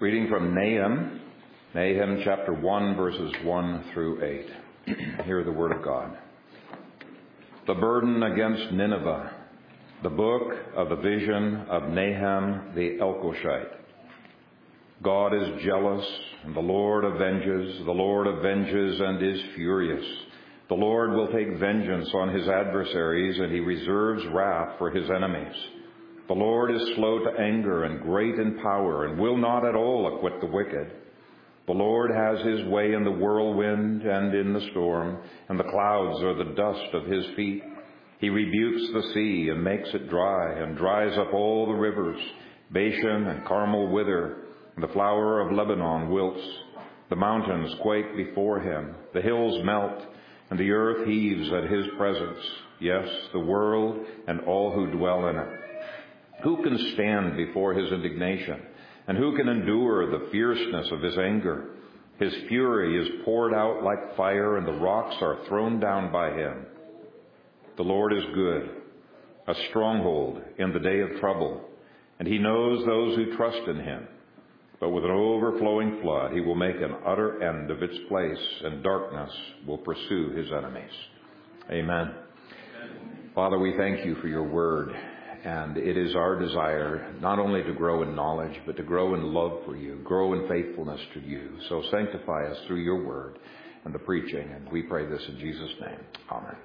Reading from Nahum chapter 1, verses 1 through 8. Hear the word of God. The burden against Nineveh, the book of the vision of Nahum the Elkoshite. God is jealous, and the Lord avenges and is furious. The Lord will take vengeance on his adversaries, and he reserves wrath for his enemies. The Lord is slow to anger and great in power, and will not at all acquit the wicked. The Lord has his way in the whirlwind and in the storm, and the clouds are the dust of his feet. He rebukes the sea and makes it dry, and dries up all the rivers. Bashan and Carmel wither, and the flower of Lebanon wilts. The mountains quake before him, the hills melt, and the earth heaves at his presence. Yes, the world and all who dwell in it. Who can stand before his indignation? And who can endure the fierceness of his anger? His fury is poured out like fire, and the rocks are thrown down by him. The Lord is good, a stronghold in the day of trouble, and he knows those who trust in him. But with an overflowing flood, he will make an utter end of its place, and darkness will pursue his enemies. Amen. Father, we thank you for your word. And it is our desire not only to grow in knowledge, but to grow in love for you, grow in faithfulness to you. So sanctify us through your word and the preaching. And we pray this in Jesus' name. Amen.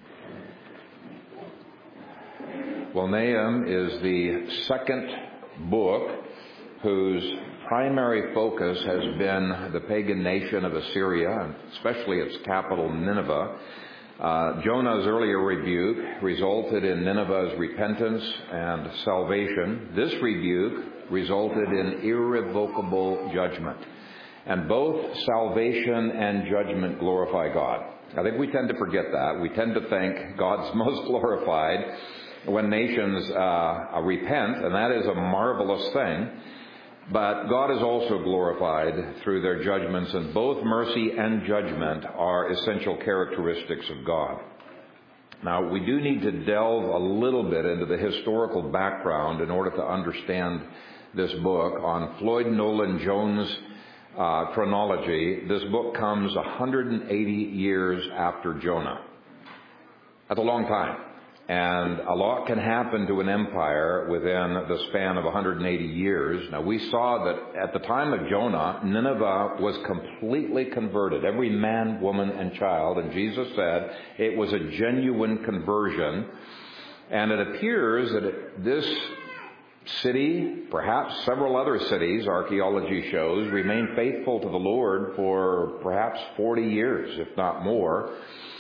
Well, Nahum is the second book whose primary focus has been the pagan nation of Assyria, and especially its capital, Nineveh. Jonah's earlier rebuke resulted in Nineveh's repentance and salvation. This rebuke resulted in irrevocable judgment. And both salvation and judgment glorify God. I think we tend to forget that. We tend to think God's most glorified when nations repent, and that is a marvelous thing. But God is also glorified through their judgments, and both mercy and judgment are essential characteristics of God. Now, we do need to delve a little bit into the historical background in order to understand this book. On Floyd Nolan Jones' chronology, this book comes 180 years after Jonah. That's a long time. And a lot can happen to an empire within the span of 180 years. Now, we saw that at the time of Jonah, Nineveh was completely converted, every man, woman, and child. And Jesus said it was a genuine conversion. And it appears that this city, perhaps several other cities, archaeology shows, remained faithful to the Lord for perhaps 40 years, if not more.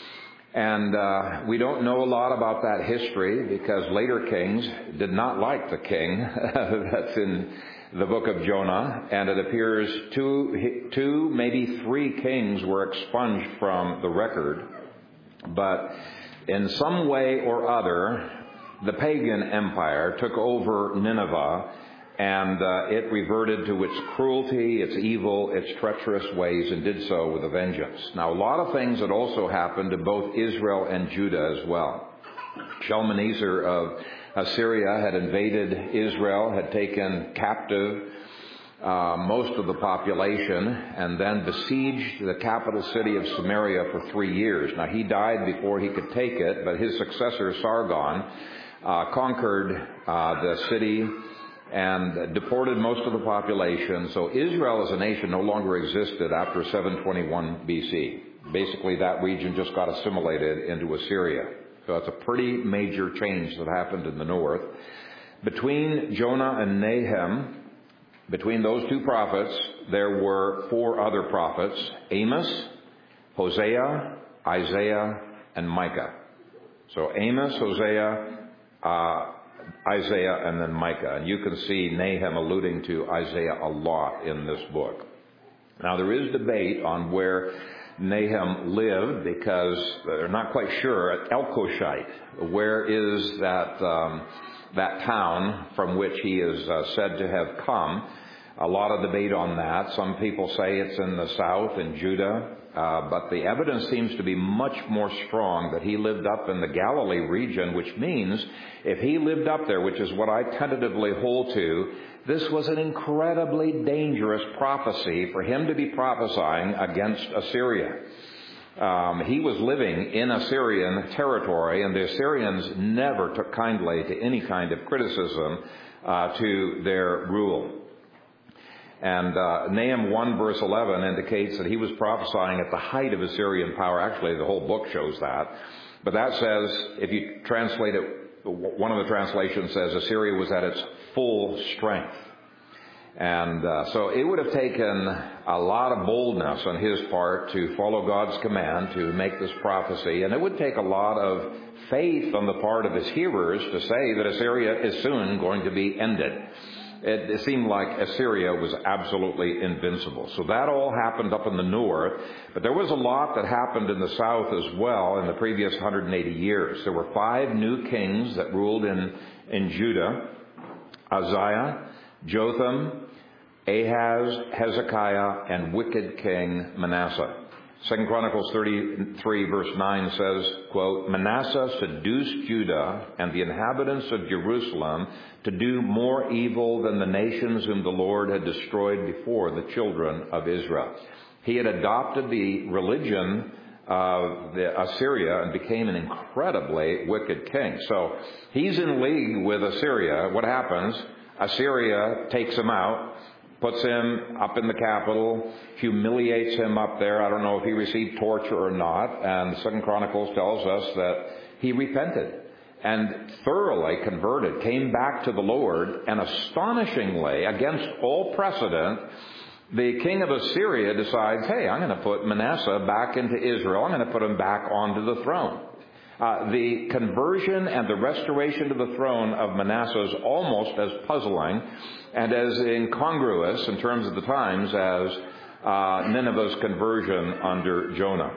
And we don't know a lot about that history because later kings did not like the king that's in the book of Jonah. And it appears two, maybe three kings were expunged from the record. But in some way or other, the pagan empire took over Nineveh, and it reverted to its cruelty, its evil, its treacherous ways, and did so with a vengeance. Now, a lot of things had also happened to both Israel and Judah as well. Shalmaneser of Assyria had invaded Israel, had taken captive most of the population, and then besieged the capital city of Samaria for 3 years. Now, he died before he could take it, but his successor, Sargon, conquered the city and deported most of the population. So Israel as a nation no longer existed after 721 BC. Basically, that region just got assimilated into Assyria. So it's a pretty major change that happened in the north. Between Jonah and Nahum, between those two prophets, there were 4 other prophets: Amos, Hosea, Isaiah, and Micah. So Amos, Hosea, Isaiah, and then Micah. And you can see Nahum alluding to Isaiah a lot in this book. Now, there is debate on where Nahum lived because they're not quite sure. At Elkoshite, where is that town from which he is said to have come? A lot of debate on that. Some people say it's in the south, in Judah, but the evidence seems to be much more strong that he lived up in the Galilee region, which means if he lived up there, which is what I tentatively hold to, this was an incredibly dangerous prophecy for him to be prophesying against Assyria. He was living in Assyrian territory, and the Assyrians never took kindly to any kind of criticism to their rule. And Nahum 1 verse 11 indicates that he was prophesying at the height of Assyrian power. Actually, the whole book shows that. But that says, if you translate it, one of the translations says Assyria was at its full strength. And so it would have taken a lot of boldness on his part to follow God's command to make this prophecy. And it would take a lot of faith on the part of his hearers to say that Assyria is soon going to be ended. It seemed like Assyria was absolutely invincible. So that all happened up in the north. But there was a lot that happened in the south as well in the previous 180 years. There were 5 new kings that ruled in Judah: Uzziah, Jotham, Ahaz, Hezekiah, and wicked king Manasseh. 2 Chronicles 33 verse 9 says, quote, Manasseh seduced Judah and the inhabitants of Jerusalem to do more evil than the nations whom the Lord had destroyed before the children of Israel. He had adopted the religion of Assyria and became an incredibly wicked king. So he's in league with Assyria. What happens? Assyria takes him out, puts him up in the capital, humiliates him up there. I don't know if he received torture or not. And 2 Chronicles tells us that he repented and thoroughly converted, came back to the Lord, and astonishingly, against all precedent, the king of Assyria decides, hey, I'm going to put Manasseh back into Israel. I'm going to put him back onto the throne. The conversion and the restoration to the throne of Manasseh is almost as puzzling and as incongruous in terms of the times as Nineveh's conversion under Jonah.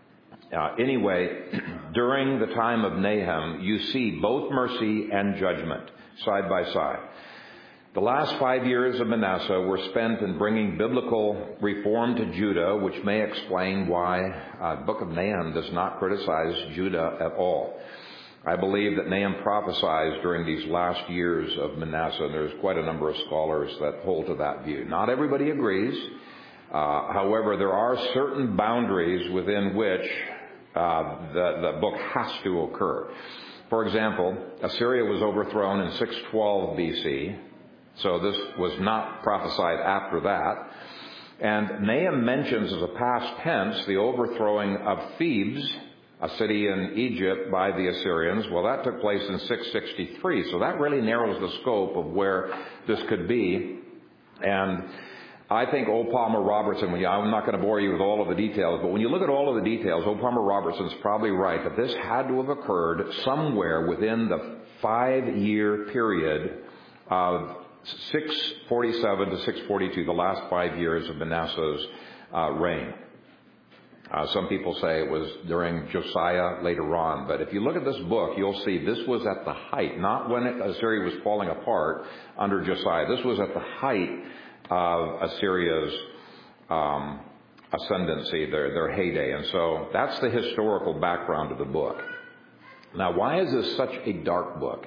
Anyway, during the time of Nahum, you see both mercy and judgment side by side. The last 5 years of Manasseh were spent in bringing biblical reform to Judah, which may explain why the book of Nahum does not criticize Judah at all. I believe that Nahum prophesied during these last years of Manasseh, and there's quite a number of scholars that hold to that view. Not everybody agrees. However, there are certain boundaries within which the book has to occur. For example, Assyria was overthrown in 612 BC. So this was not prophesied after that. And Nahum mentions as a past tense the overthrowing of Thebes, a city in Egypt, by the Assyrians. Well, that took place in 663. So that really narrows the scope of where this could be. And I think O. Palmer Robertson, I'm not going to bore you with all of the details, but when you look at all of the details, O. Palmer Robertson's probably right that this had to have occurred somewhere within the 5-year period of 647 to 642, the last 5 years of Manasseh's reign. Some people say it was during Josiah later on, but if you look at this book, you'll see this was at the height, not when Assyria was falling apart under Josiah. This was at the height of Assyria's ascendancy, their heyday. And so that's the historical background of the book. Now, why is this such a dark book?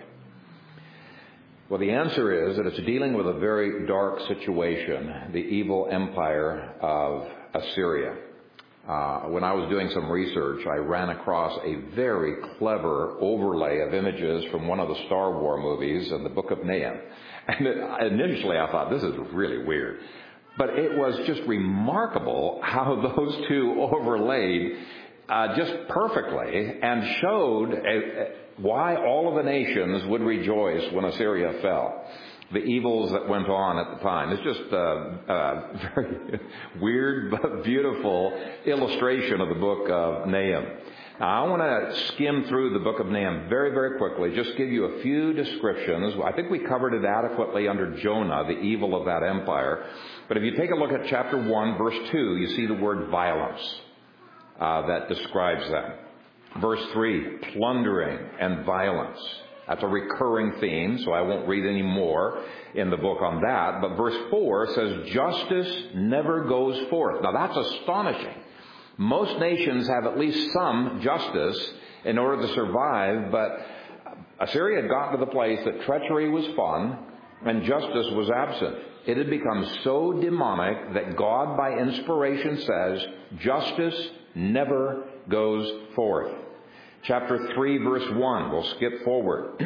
Well, the answer is that it's dealing with a very dark situation, the evil empire of Assyria. When I was doing some research, I ran across a very clever overlay of images from one of the Star Wars movies and the book of Nahum. And initially I thought, this is really weird. But it was just remarkable how those two overlaid just perfectly and showed why all of the nations would rejoice when Assyria fell. The evils that went on at the time. It's just a very weird but beautiful illustration of the book of Nahum. Now, I want to skim through the book of Nahum very, very quickly, just give you a few descriptions. I think we covered it adequately under Jonah, the evil of that empire. But if you take a look at chapter 1, verse 2, you see the word violence that describes them. Verse 3, plundering and violence. That's a recurring theme, so I won't read any more in the book on that. But verse 4 says, justice never goes forth. Now that's astonishing. Most nations have at least some justice in order to survive, but Assyria had gotten to the place that treachery was fun and justice was absent. It had become so demonic that God, by inspiration, says, justice never goes forth. Chapter 3, verse 1, we'll skip forward,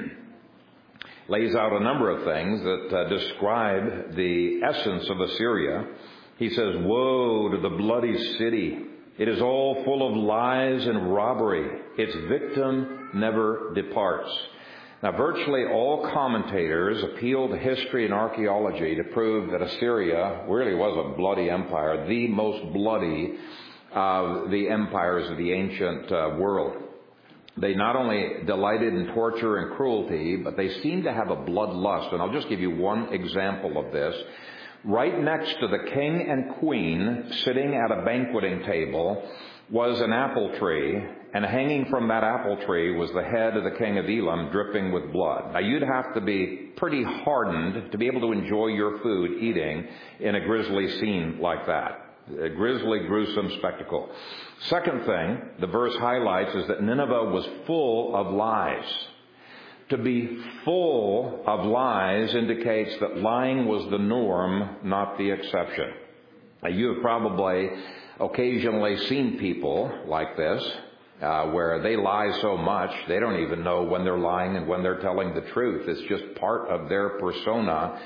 lays out a number of things that describe the essence of Assyria. He says, woe to the bloody city. It is all full of lies and robbery. Its victim never departs. Now, virtually all commentators appeal to history and archaeology to prove that Assyria really was a bloody empire, the most bloody of the empires of the ancient world. They not only delighted in torture and cruelty, but they seemed to have a bloodlust. And I'll just give you one example of this. Right next to the king and queen sitting at a banqueting table was an apple tree, and hanging from that apple tree was the head of the king of Elam dripping with blood. Now, you'd have to be pretty hardened to be able to enjoy your food eating in a grisly scene like that. A grisly, gruesome spectacle. Second thing the verse highlights is that Nineveh was full of lies. To be full of lies indicates that lying was the norm, not the exception. Now, you have probably occasionally seen people like this, where they lie so much they don't even know when they're lying and when they're telling the truth. It's just part of their persona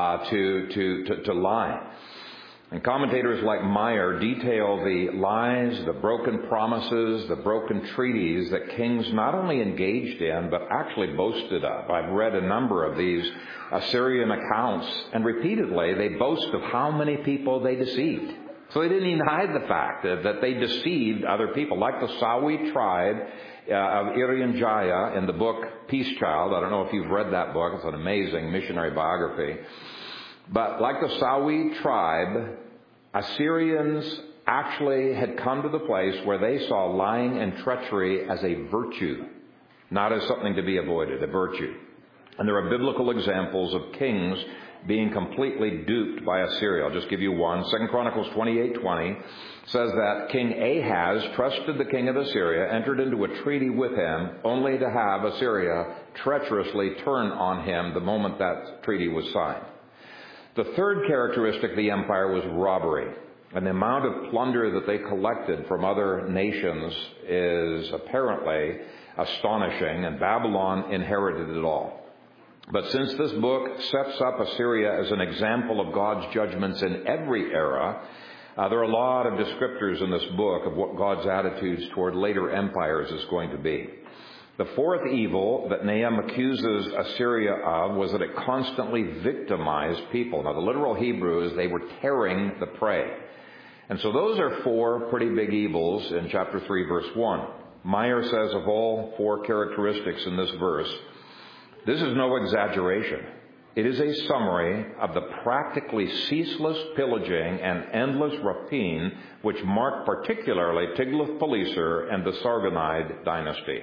to lie. And commentators like Meyer detail the lies, the broken promises, the broken treaties that kings not only engaged in, but actually boasted of. I've read a number of these Assyrian accounts, and repeatedly they boast of how many people they deceived. So they didn't even hide the fact that they deceived other people, like the Sawi tribe of Irian Jaya in the book Peace Child. I don't know if you've read that book. It's an amazing missionary biography. But like the Sawi tribe, Assyrians actually had come to the place where they saw lying and treachery as a virtue, not as something to be avoided, a virtue. And there are biblical examples of kings being completely duped by Assyria. I'll just give you one. 2 Chronicles 28:20 says that King Ahaz trusted the king of Assyria, entered into a treaty with him, only to have Assyria treacherously turn on him the moment that treaty was signed. The third characteristic of the empire was robbery. And the amount of plunder that they collected from other nations is apparently astonishing, and Babylon inherited it all. But since this book sets up Assyria as an example of God's judgments in every era, there are a lot of descriptors in this book of what God's attitudes toward later empires is going to be. The fourth evil that Nahum accuses Assyria of was that it constantly victimized people. Now, the literal Hebrew is they were tearing the prey. And so those are four pretty big evils in chapter 3, verse 1. Meyer says of all four characteristics in this verse, this is no exaggeration. It is a summary of the practically ceaseless pillaging and endless rapine which marked particularly Tiglath-Pileser and the Sargonide dynasty.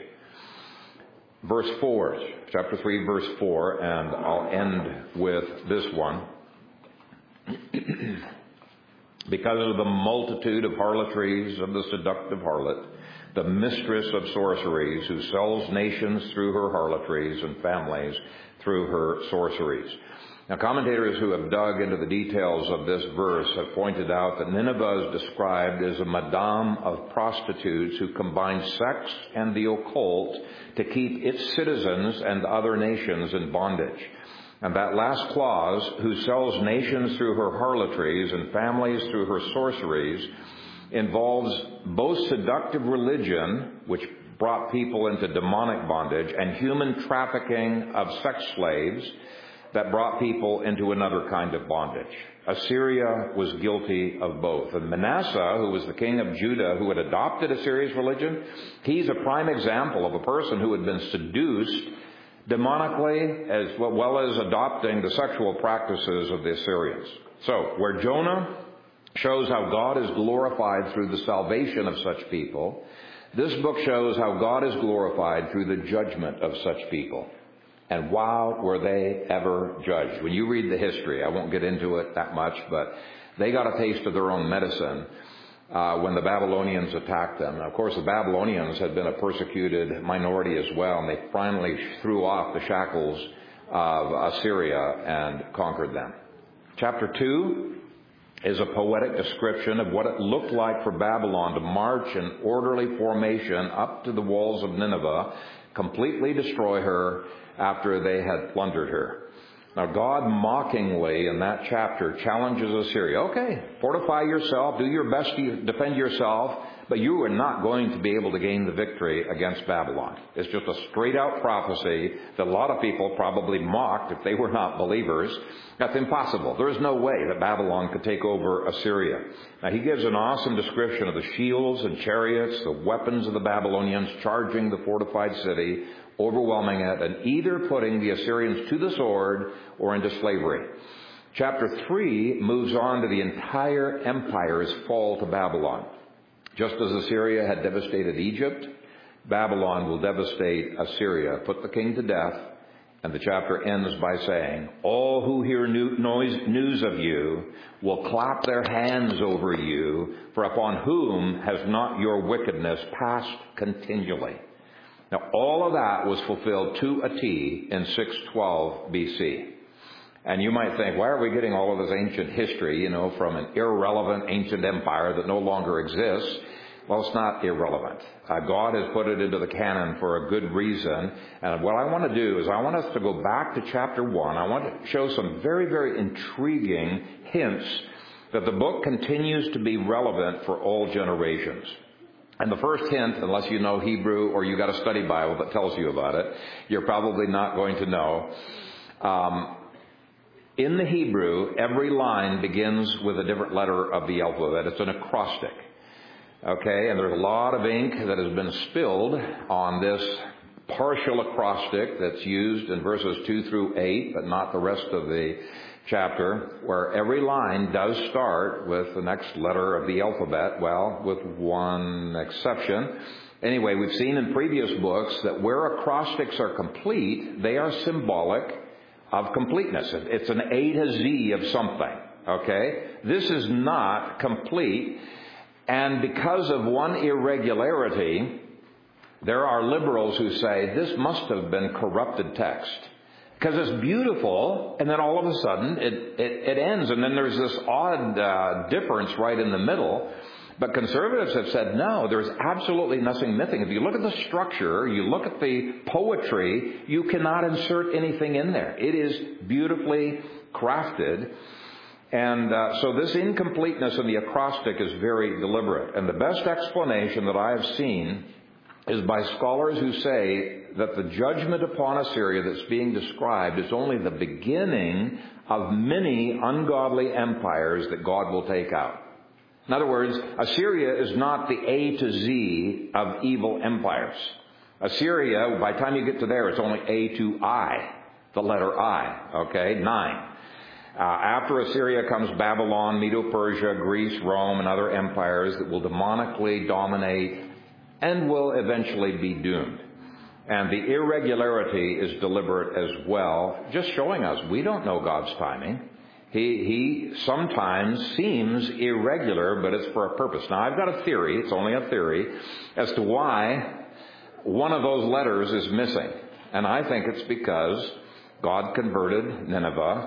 Verse 4, chapter 3, verse 4, and I'll end with this one. Because of the multitude of harlotries of the seductive harlot, the mistress of sorceries, who sells nations through her harlotries and families through her sorceries. Now, commentators who have dug into the details of this verse have pointed out that Nineveh is described as a madame of prostitutes who combine sex and the occult to keep its citizens and other nations in bondage. And that last clause, who sells nations through her harlotries and families through her sorceries, involves both seductive religion, which brought people into demonic bondage, and human trafficking of sex slaves that brought people into another kind of bondage. Assyria was guilty of both. And Manasseh, who was the king of Judah, who had adopted Assyria's religion, he's a prime example of a person who had been seduced demonically as well as adopting the sexual practices of the Assyrians. So, where Jonah shows how God is glorified through the salvation of such people, This book shows how God is glorified through the judgment of such people. And wow, were they ever judged. When you read the history, I won't get into it that much, but they got a taste of their own medicine when the Babylonians attacked them. Now, of course, the Babylonians had been a persecuted minority as well, and they finally threw off the shackles of Assyria and conquered them. Chapter 2 is a poetic description of what it looked like for Babylon to march in orderly formation up to the walls of Nineveh, completely destroy her after they had plundered her. Now, God mockingly in that chapter challenges Assyria. Okay, fortify yourself, do your best to defend yourself, but you are not going to be able to gain the victory against Babylon. It's just a straight-out prophecy that a lot of people probably mocked if they were not believers. That's impossible. There is no way that Babylon could take over Assyria. Now, he gives an awesome description of the shields and chariots, the weapons of the Babylonians charging the fortified city, overwhelming it, and either putting the Assyrians to the sword or into slavery. Chapter 3 moves on to the entire empire's fall to Babylon. Just as Assyria had devastated Egypt, Babylon will devastate Assyria, put the king to death, and the chapter ends by saying, all who hear news of you will clap their hands over you, for upon whom has not your wickedness passed continually? Now, all of that was fulfilled to a T in 612 BC. And you might think, why are we getting all of this ancient history, from an irrelevant ancient empire that no longer exists? Well, it's not irrelevant. God has put it into the canon for a good reason. And what I want to do is I want us to go back to chapter 1. I want to show some very, very intriguing hints that the book continues to be relevant for all generations. And the first hint, unless you know Hebrew or you got a study Bible that tells you about it, you're probably not going to know. In the Hebrew, every line begins with a different letter of the alphabet. It's an acrostic. Okay, and there's a lot of ink that has been spilled on this partial acrostic that's used in verses 2 through 8, but not the rest of the chapter, where every line does start with the next letter of the alphabet, well, with one exception. Anyway, we've seen in previous books that where acrostics are complete, they are symbolic of completeness. It's an A to Z of something, okay? This is not complete, and because of one irregularity, there are liberals who say this must have been corrupted text. Because it's beautiful, and then all of a sudden it ends, and then there's this odd difference right in the middle. But conservatives have said, no, there's absolutely nothing missing. If you look at the structure, you look at the poetry, you cannot insert anything in there. It is beautifully crafted. And so this incompleteness in the acrostic is very deliberate. And the best explanation that I have seen is by scholars who say that the judgment upon Assyria that's being described is only the beginning of many ungodly empires that God will take out. In other words, Assyria is not the A to Z of evil empires. Assyria, by the time you get to there, it's only A to I, the letter I, okay, 9. After Assyria comes Babylon, Medo-Persia, Greece, Rome, and other empires that will demonically dominate and will eventually be doomed. And the irregularity is deliberate as well, just showing us we don't know God's timing. He sometimes seems irregular, but it's for a purpose. Now, I've got a theory, it's only a theory, as to why one of those letters is missing. And I think it's because God converted Nineveh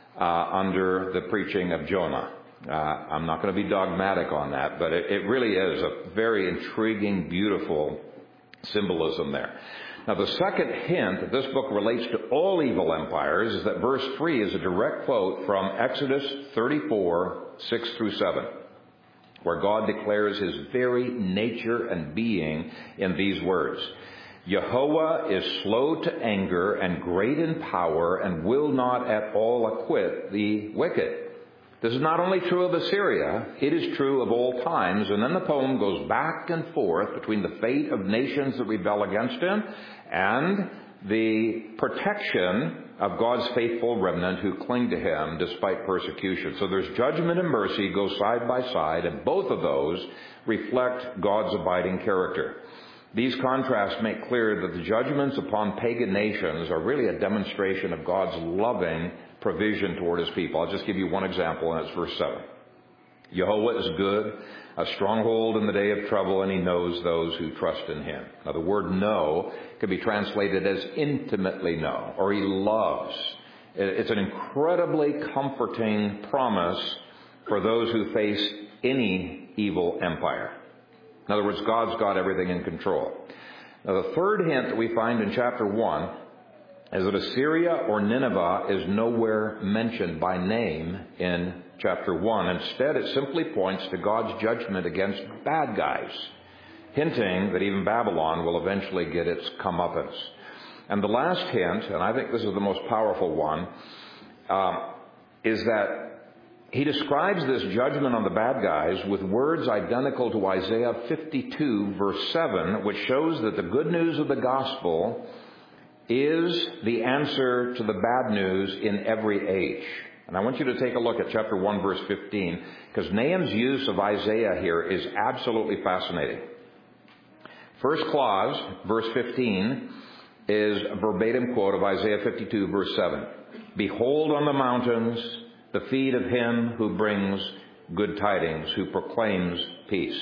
under the preaching of Jonah. I'm not going to be dogmatic on that, but it really is a very intriguing, beautiful symbolism there. Now, the second hint that this book relates to all evil empires is that verse 3 is a direct quote from Exodus 34, 6 through 7, where God declares his very nature and being in these words. Jehovah is slow to anger and great in power and will not at all acquit the wicked. This is not only true of Assyria, it is true of all times. And then the poem goes back and forth between the fate of nations that rebel against him and the protection of God's faithful remnant who cling to Him despite persecution. So there's judgment and mercy go side by side, and both of those reflect God's abiding character. These contrasts make clear that the judgments upon pagan nations are really a demonstration of God's loving provision toward His people. I'll just give you one example, and it's verse 7. Jehovah is good, a stronghold in the day of trouble, and He knows those who trust in Him. Now, the word know can be translated as intimately know, or He loves. It's an incredibly comforting promise for those who face any evil empire. In other words, God's got everything in control. Now, the third hint that we find in chapter 1 is that Assyria or Nineveh is nowhere mentioned by name in chapter 1. Instead, it simply points to God's judgment against bad guys, hinting that even Babylon will eventually get its comeuppance. And the last hint, and I think this is the most powerful one, is that he describes this judgment on the bad guys with words identical to Isaiah 52, verse 7, which shows that the good news of the gospel is the answer to the bad news in every age. And I want you to take a look at chapter 1, verse 15, because Nahum's use of Isaiah here is absolutely fascinating. First clause, verse 15, is a verbatim quote of Isaiah 52, verse 7. Behold on the mountains the feet of him who brings good tidings, who proclaims peace.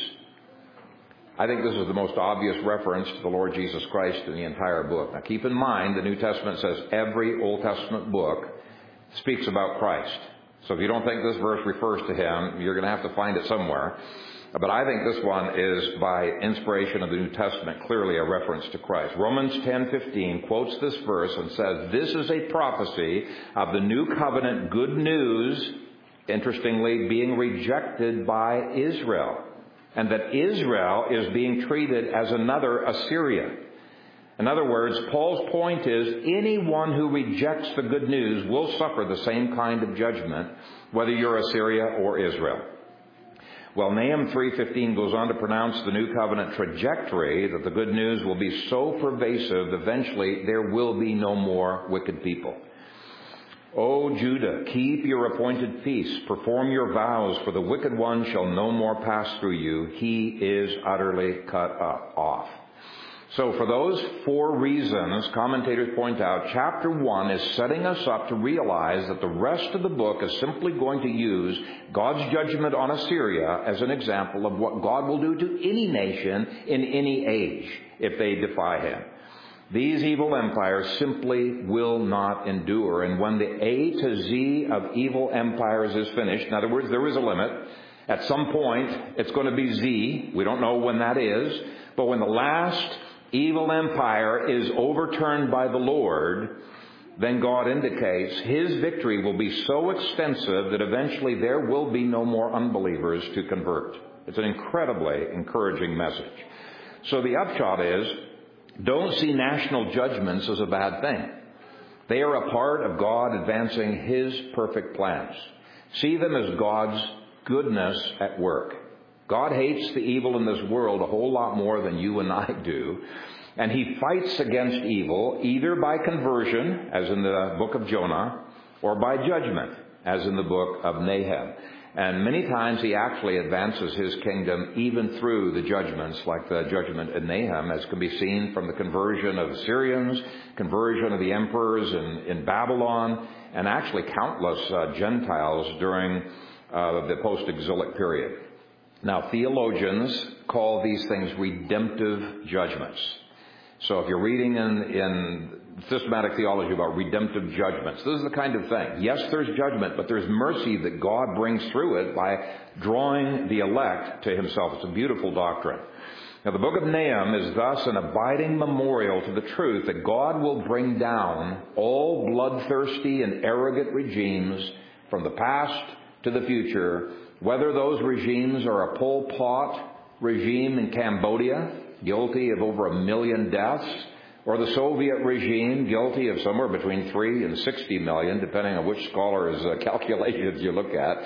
I think this is the most obvious reference to the Lord Jesus Christ in the entire book. Now keep in mind, the New Testament says every Old Testament book speaks about Christ. So if you don't think this verse refers to Him, you're going to have to find it somewhere. But I think this one is, by inspiration of the New Testament, clearly a reference to Christ. Romans 10:15 quotes this verse and says, this is a prophecy of the new covenant good news, interestingly, being rejected by Israel. And that Israel is being treated as another Assyria. In other words, Paul's point is anyone who rejects the good news will suffer the same kind of judgment, whether you're Assyria or Israel. Well, Nahum 3:15 goes on to pronounce the new covenant trajectory that the good news will be so pervasive, eventually there will be no more wicked people. O Judah, keep your appointed feasts, perform your vows, for the wicked one shall no more pass through you. He is utterly cut off. So for those four reasons, commentators point out, chapter 1 is setting us up to realize that the rest of the book is simply going to use God's judgment on Assyria as an example of what God will do to any nation in any age if they defy Him. These evil empires simply will not endure. And when the A to Z of evil empires is finished, in other words, there is a limit. At some point, it's going to be Z. We don't know when that is. But when the last evil empire is overturned by the Lord, then God indicates His victory will be so extensive that eventually there will be no more unbelievers to convert. It's an incredibly encouraging message. So the upshot is, don't see national judgments as a bad thing. They are a part of God advancing His perfect plans. See them as God's goodness at work. God hates the evil in this world a whole lot more than you and I do. And He fights against evil either by conversion, as in the book of Jonah, or by judgment, as in the book of Nahum. And many times He actually advances His kingdom even through the judgments, like the judgment in Nahum, as can be seen from the conversion of the Syrians, conversion of the emperors in Babylon, and actually countless Gentiles during the post-exilic period. Now, theologians call these things redemptive judgments. So if you're reading in systematic theology about redemptive judgments, this is the kind of thing. Yes, there's judgment, but there's mercy that God brings through it by drawing the elect to Himself. It's a beautiful doctrine. Now, the book of Nahum is thus an abiding memorial to the truth that God will bring down all bloodthirsty and arrogant regimes from the past to the future, whether those regimes are a Pol Pot regime in Cambodia, guilty of over 1 million deaths, or the Soviet regime, guilty of somewhere between 3 and 60 million, depending on which scholar's calculations you look at.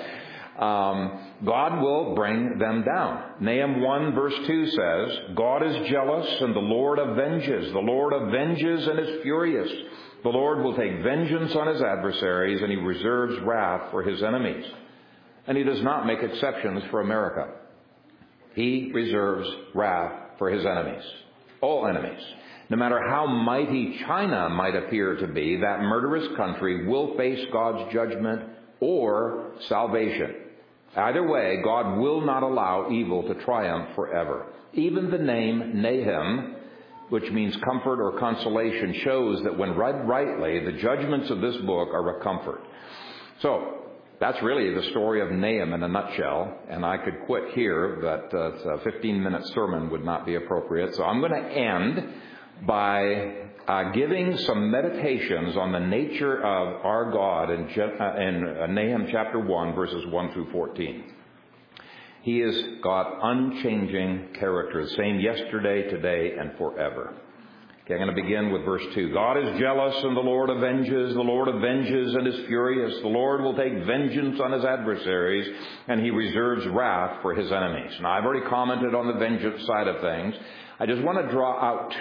God will bring them down. Nahum 1 verse 2 says, God is jealous and the Lord avenges. The Lord avenges and is furious. The Lord will take vengeance on his adversaries, and he reserves wrath for his enemies. And he does not make exceptions for America. He reserves wrath for his enemies, all enemies. No matter how mighty China might appear to be, that murderous country will face God's judgment or salvation. Either way, God will not allow evil to triumph forever. Even the name Nahum, which means comfort or consolation, shows that when read rightly, the judgments of this book are a comfort. So, that's really the story of Nahum in a nutshell, and I could quit here, but a 15-minute sermon would not be appropriate. So I'm going to end by giving some meditations on the nature of our God in Nahum chapter 1, verses 1 through 14. He has got unchanging character, the same yesterday, today, and forever. Okay, I'm going to begin with verse 2. God is jealous and the Lord avenges. The Lord avenges and is furious. The Lord will take vengeance on his adversaries, and he reserves wrath for his enemies. Now, I've already commented on the vengeance side of things. I just want to draw out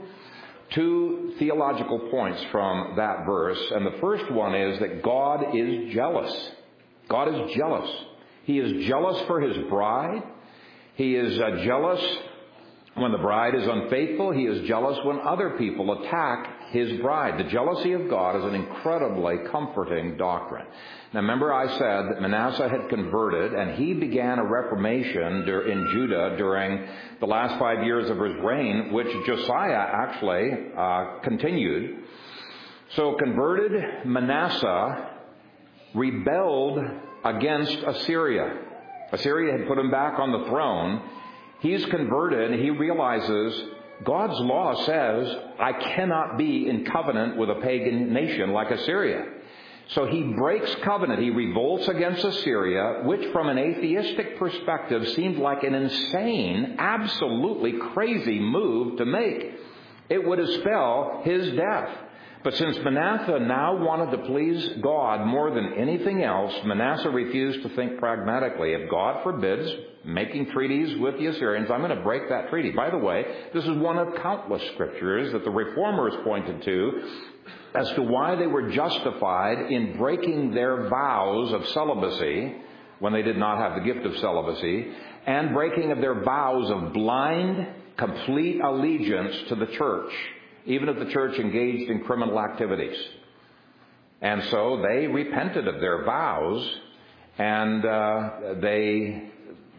two theological points from that verse. And the first one is that God is jealous. God is jealous. He is jealous for his bride. He is jealous when the bride is unfaithful. He is jealous when other people attack his bride. The jealousy of God is an incredibly comforting doctrine. Now remember I said that Manasseh had converted and he began a reformation in Judah during the last 5 years of his reign, which Josiah actually continued. So converted Manasseh rebelled against Assyria. Assyria had put him back on the throne. He's converted and he realizes God's law says I cannot be in covenant with a pagan nation like Assyria. So he breaks covenant. He revolts against Assyria, which from an atheistic perspective seemed like an insane, absolutely crazy move to make. It would spell his death. But since Manasseh now wanted to please God more than anything else, Manasseh refused to think pragmatically. If God forbids making treaties with the Assyrians, I'm going to break that treaty. By the way, this is one of countless scriptures that the reformers pointed to as to why they were justified in breaking their vows of celibacy when they did not have the gift of celibacy, and breaking of their vows of blind, complete allegiance to the church, even if the church engaged in criminal activities. And so they repented of their vows, and they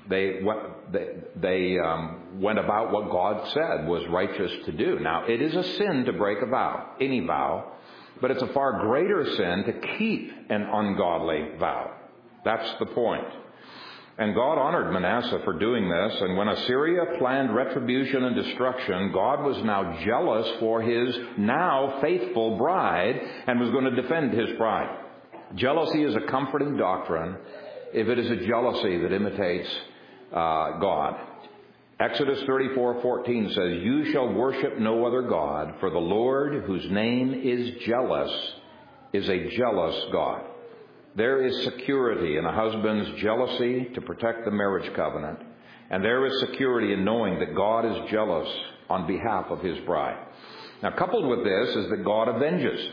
went about what God said was righteous to do. Now, it is a sin to break a vow, any vow, but it's a far greater sin to keep an ungodly vow. That's the point. And God honored Manasseh for doing this, and when Assyria planned retribution and destruction, God was now jealous for his now faithful bride and was going to defend his bride. Jealousy is a comforting doctrine if it is a jealousy that imitates God. Exodus 34:14 says, "You shall worship no other God, for the Lord, whose name is jealous, is a jealous God." There is security in a husband's jealousy to protect the marriage covenant. And there is security in knowing that God is jealous on behalf of his bride. Now, coupled with this is that God avenges.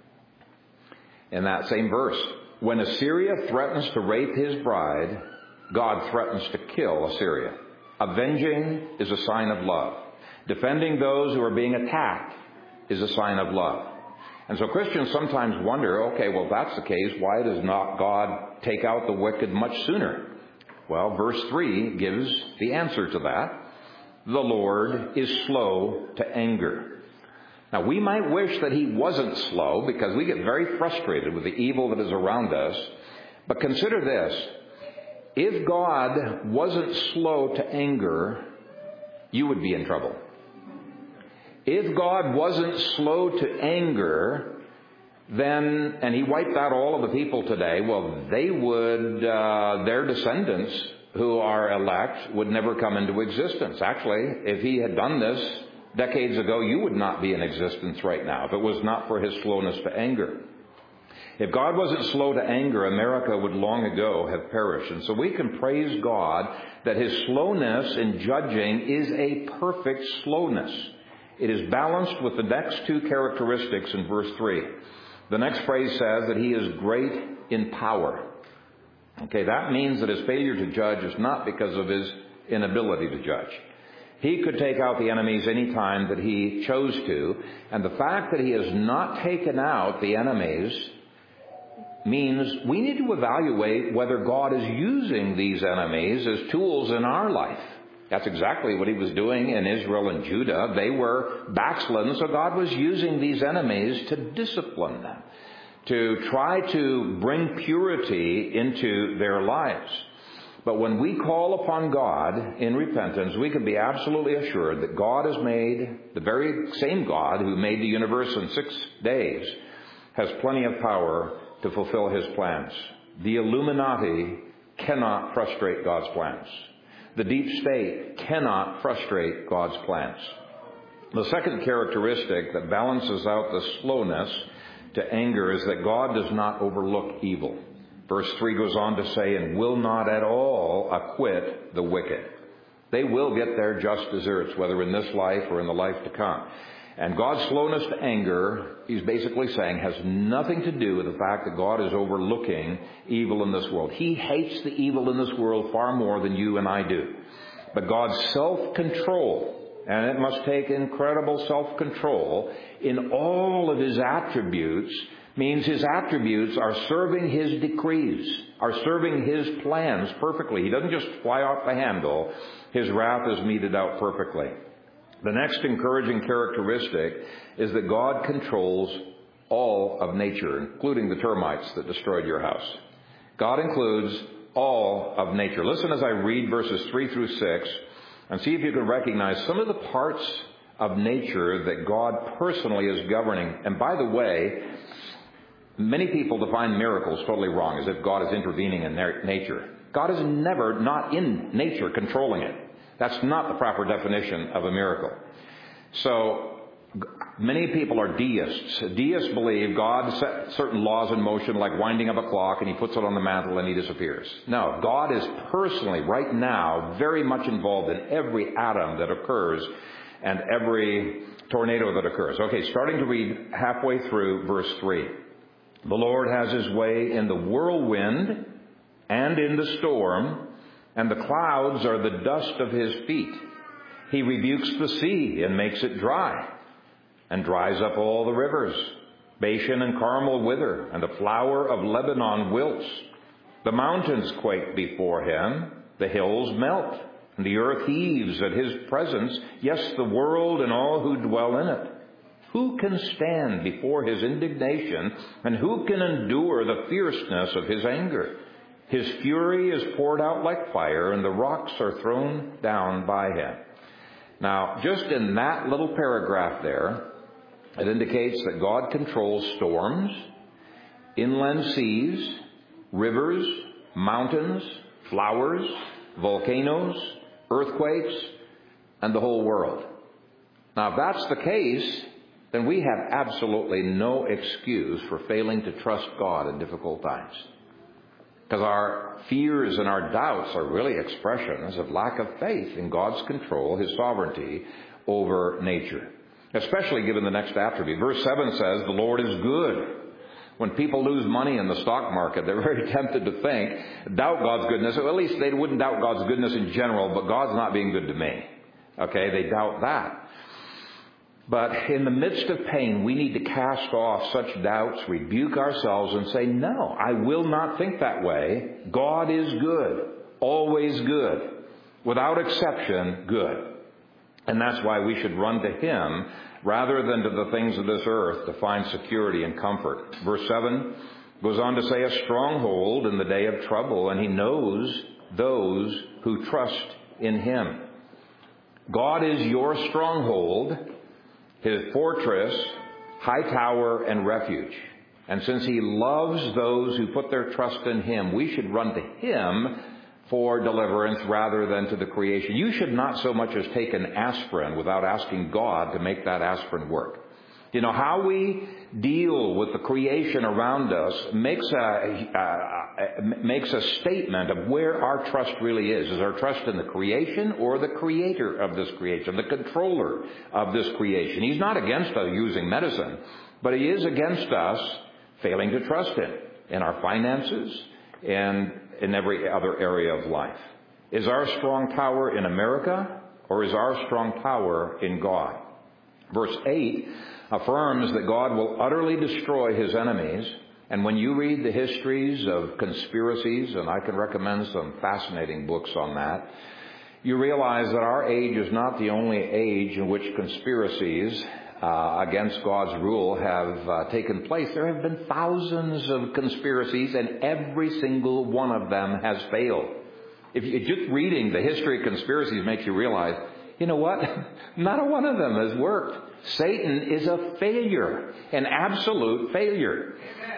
In that same verse, when Assyria threatens to rape his bride, God threatens to kill Assyria. Avenging is a sign of love. Defending those who are being attacked is a sign of love. And so Christians sometimes wonder, okay, well, if that's the case, why does not God take out the wicked much sooner? Well, verse 3 gives the answer to that. The Lord is slow to anger. Now, we might wish that he wasn't slow because we get very frustrated with the evil that is around us. But consider this. If God wasn't slow to anger, you would be in trouble. If God wasn't slow to anger, then, and he wiped out all of the people today, well, they would, their descendants who are elect would never come into existence. Actually, if he had done this decades ago, you would not be in existence right now if it was not for his slowness to anger. If God wasn't slow to anger, America would long ago have perished. And so we can praise God that his slowness in judging is a perfect slowness. it is balanced with the next two characteristics in verse 3. The next phrase says that he is great in power. Okay, that means that his failure to judge is not because of his inability to judge. He could take out the enemies any time that he chose to, and the fact that he has not taken out the enemies means we need to evaluate whether God is using these enemies as tools in our life. That's exactly what he was doing in Israel and Judah. They were backslidden, so God was using these enemies to discipline them, to try to bring purity into their lives. But when we call upon God in repentance, we can be absolutely assured that God has made, the very same God who made the universe in 6 days, has plenty of power to fulfill his plans. The Illuminati cannot frustrate God's plans. The deep state cannot frustrate God's plans. The second characteristic that balances out the slowness to anger is that God does not overlook evil. Verse 3 goes on to say, and will not at all acquit the wicked. They will get their just deserts, whether in this life or in the life to come. And God's slowness to anger, he's basically saying, has nothing to do with the fact that God is overlooking evil in this world. He hates the evil in this world far more than you and I do. But God's self-control, and it must take incredible self-control in all of his attributes, means his attributes are serving his decrees, are serving his plans perfectly. He doesn't just fly off the handle. His wrath is meted out perfectly. The next encouraging characteristic is that God controls all of nature, including the termites that destroyed your house. God includes all of nature. Listen as I read verses 3 through 6 and see if you can recognize some of the parts of nature that God personally is governing. And by the way, many people define miracles totally wrong, as if God is intervening in nature. God is never not in nature controlling it. That's not the proper definition of a miracle. So many people are deists. Deists believe God set certain laws in motion, like winding up a clock, and he puts it on the mantle and he disappears. No, God is personally, right now, very much involved in every atom that occurs and every tornado that occurs. Okay, starting to read halfway through verse 3. The Lord has his way in the whirlwind and in the storm, and the clouds are the dust of his feet. He rebukes the sea and makes it dry, and dries up all the rivers. Bashan and Carmel wither, and the flower of Lebanon wilts. The mountains quake before him, the hills melt, and the earth heaves at his presence, yes, the world and all who dwell in it. Who can stand before his indignation, and who can endure the fierceness of his anger? His fury is poured out like fire, and the rocks are thrown down by him. Now, just in that little paragraph there, it indicates that God controls storms, inland seas, rivers, mountains, flowers, volcanoes, earthquakes, and the whole world. Now, if that's the case, then we have absolutely no excuse for failing to trust God in difficult times. Because our fears and our doubts are really expressions of lack of faith in God's control, his sovereignty over nature. Especially given the next attribute. Verse 7 says, the Lord is good. When people lose money in the stock market, they're very tempted to doubt God's goodness. Or at least they wouldn't doubt God's goodness in general, but God's not being good to me. Okay, they doubt that. But in the midst of pain, we need to cast off such doubts, rebuke ourselves, and say, no, I will not think that way. God is good, always good, without exception, good. And that's why we should run to him rather than to the things of this earth to find security and comfort. Verse 7 goes on to say, a stronghold in the day of trouble, and he knows those who trust in him. God is your stronghold, his fortress, high tower, and refuge. And since he loves those who put their trust in him, we should run to him for deliverance rather than to the creation. You should not so much as take an aspirin without asking God to make that aspirin work. You know, how we deal with the creation around us makes a statement of where our trust really is. Is our trust in the creation or the creator of this creation, the controller of this creation? He's not against us using medicine, but he is against us failing to trust him in our finances and in every other area of life. Is our strong tower in America, or is our strong tower in God? Verse 8 affirms that God will utterly destroy his enemies. And when you read the histories of conspiracies, and I can recommend some fascinating books on that, you realize that our age is not the only age in which conspiracies against God's rule have taken place. There have been thousands of conspiracies, and every single one of them has failed. If you just reading the history of conspiracies makes you realize, you know what? Not a one of them has worked. Satan is a failure, an absolute failure.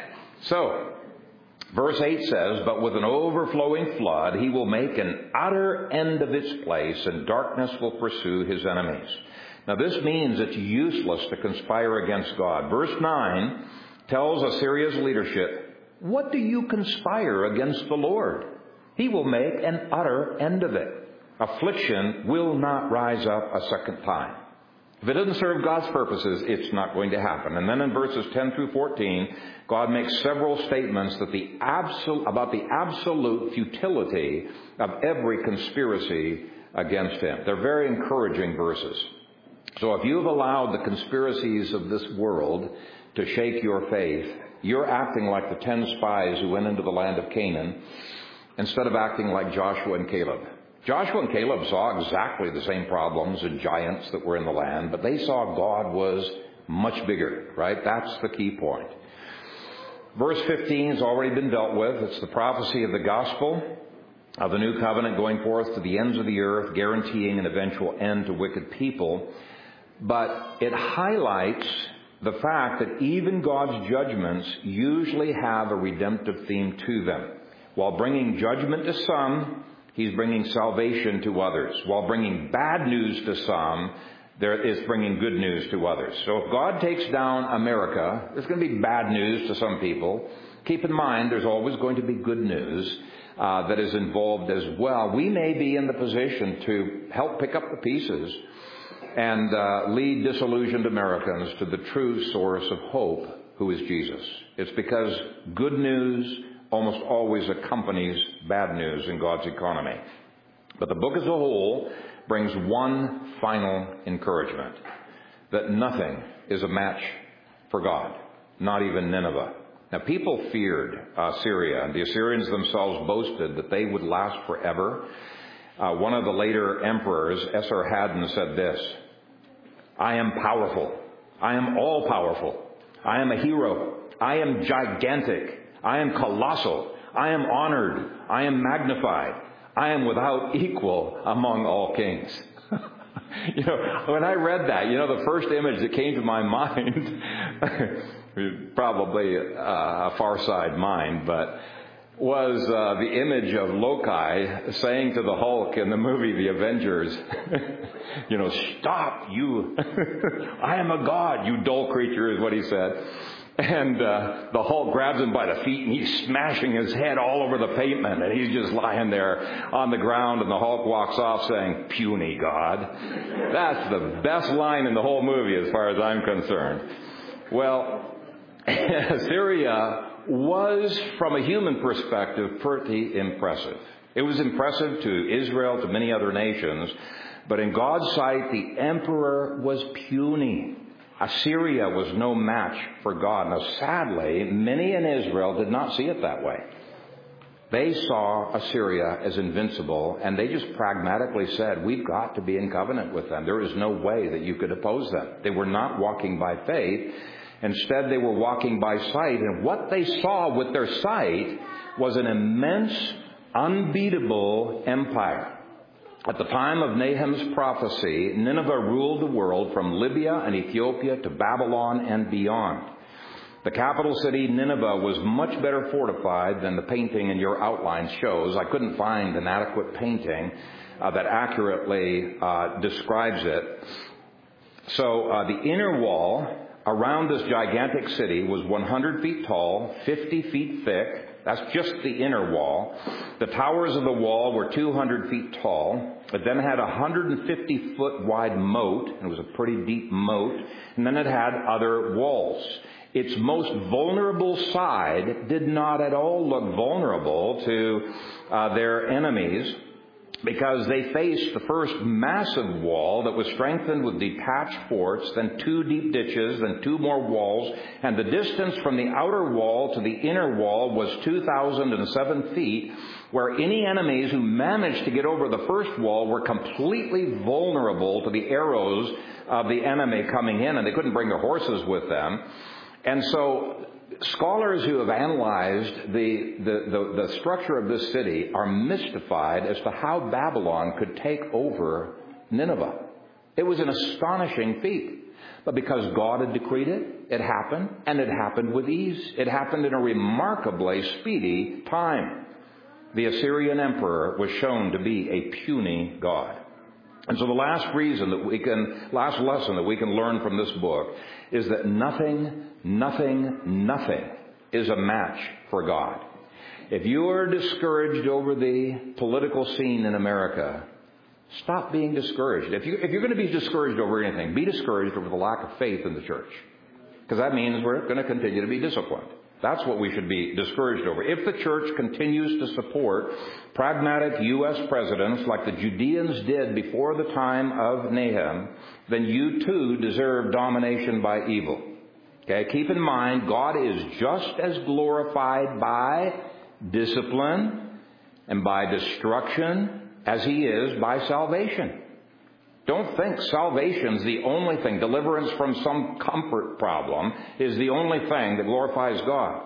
So, verse 8 says, "But with an overflowing flood, he will make an utter end of its place, and darkness will pursue his enemies." Now, this means it's useless to conspire against God. Verse 9 tells Assyria's leadership, "What do you conspire against the Lord? He will make an utter end of it. Affliction will not rise up a second time." If it doesn't serve God's purposes, it's not going to happen. And then in verses 10 through 14, God makes several statements that about the absolute futility of every conspiracy against him. They're very encouraging verses. So if you've allowed the conspiracies of this world to shake your faith, you're acting like the 10 spies who went into the land of Canaan instead of acting like Joshua and Caleb. Joshua and Caleb saw exactly the same problems and giants that were in the land, but they saw God was much bigger, right? That's the key point. Verse 15 has already been dealt with. It's the prophecy of the gospel of the new covenant going forth to the ends of the earth, guaranteeing an eventual end to wicked people. But it highlights the fact that even God's judgments usually have a redemptive theme to them. While bringing judgment to some, he's bringing salvation to others. While bringing bad news to some, there is bringing good news to others. So if God takes down America, there's going to be bad news to some people. Keep in mind, there's always going to be good news that is involved as well. We may be in the position to help pick up the pieces and lead disillusioned Americans to the true source of hope, who is Jesus. It's because good news almost always accompanies bad news in God's economy. But the book as a whole brings one final encouragement, that nothing is a match for God, not even Nineveh. Now, people feared Assyria, and the Assyrians themselves boasted that they would last forever. One of the later emperors, Esarhaddon, said this: "I am powerful. I am all-powerful. I am a hero. I am gigantic. I am colossal. I am honored. I am magnified. I am without equal among all kings." You know, when I read that, the first image that came to my mind, probably a far side mind, but was the image of Loki saying to the Hulk in the movie The Avengers, "Stop, you. I am a god, you dull creature," is what he said. And the Hulk grabs him by the feet, and he's smashing his head all over the pavement, and he's just lying there on the ground, and the Hulk walks off saying, "Puny God." That's the best line in the whole movie as far as I'm concerned. Well, Assyria was, from a human perspective, pretty impressive. It was impressive to Israel, to many other nations, but in God's sight, the emperor was puny. Assyria was no match for God. Now, sadly, many in Israel did not see it that way. They saw Assyria as invincible, and they just pragmatically said, "We've got to be in covenant with them. There is no way that you could oppose them." They were not walking by faith. Instead, they were walking by sight, and what they saw with their sight was an immense, unbeatable empire. At the time of Nahum's prophecy, Nineveh ruled the world from Libya and Ethiopia to Babylon and beyond. The capital city, Nineveh, was much better fortified than the painting in your outline shows. I couldn't find an adequate painting that accurately describes it. So the inner wall around this gigantic city was 100 feet tall, 50 feet thick. That's just the inner wall. The towers of the wall were 200 feet tall. It then had a 150-foot wide moat. It was a pretty deep moat. And then it had other walls. Its most vulnerable side did not at all look vulnerable to their enemies, because they faced the first massive wall that was strengthened with detached forts, then 2 deep ditches, then 2 more walls, and the distance from the outer wall to the inner wall was 2,007 feet, where any enemies who managed to get over the first wall were completely vulnerable to the arrows of the enemy coming in, and they couldn't bring their horses with them. And so scholars who have analyzed the structure of this city are mystified as to how Babylon could take over Nineveh. It was an astonishing feat. But because God had decreed it, it happened, and it happened with ease. It happened in a remarkably speedy time. The Assyrian emperor was shown to be a puny god. And so the last lesson that we can learn from this book is that nothing is a match for God. If you are discouraged over the political scene in America, stop being discouraged. If you're going to be discouraged over anything, be discouraged over the lack of faith in the church. Because that means we're going to continue to be disciplined. That's what we should be discouraged over. If the church continues to support pragmatic U.S. presidents like the Judeans did before the time of Nahum, then you too deserve domination by evil. Okay, keep in mind, God is just as glorified by discipline and by destruction as He is by salvation. Don't think salvation's the only thing. Deliverance from some comfort problem is the only thing that glorifies God.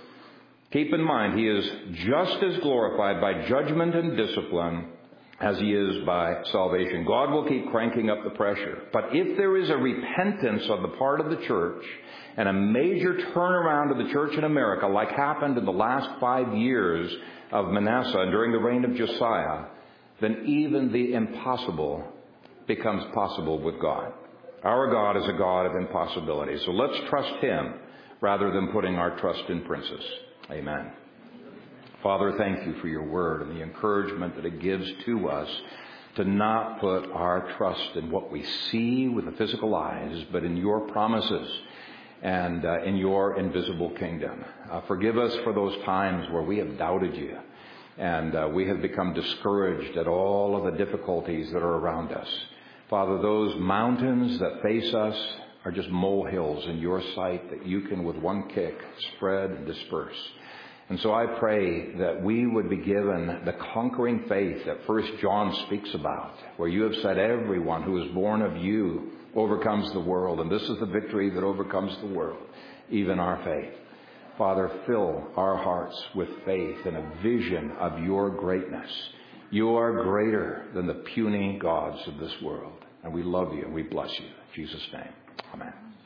Keep in mind, He is just as glorified by judgment and discipline as He is by salvation. God will keep cranking up the pressure. But if there is a repentance on the part of the church and a major turnaround of the church in America, like happened in the last 5 years of Manasseh and during the reign of Josiah, then even the impossible becomes possible with God. Our God is a God of impossibilities. So let's trust Him rather than putting our trust in princes. Amen. Father, thank You for Your word and the encouragement that it gives to us to not put our trust in what we see with the physical eyes, but in Your promises and in Your invisible kingdom. Forgive us for those times where we have doubted You and we have become discouraged at all of the difficulties that are around us. Father, those mountains that face us are just molehills in Your sight that You can with one kick spread and disperse. And so I pray that we would be given the conquering faith that 1 John speaks about, where You have said everyone who is born of You overcomes the world. And this is the victory that overcomes the world, even our faith. Father, fill our hearts with faith and a vision of Your greatness. You are greater than the puny gods of this world. And we love You and we bless You. In Jesus' name, amen.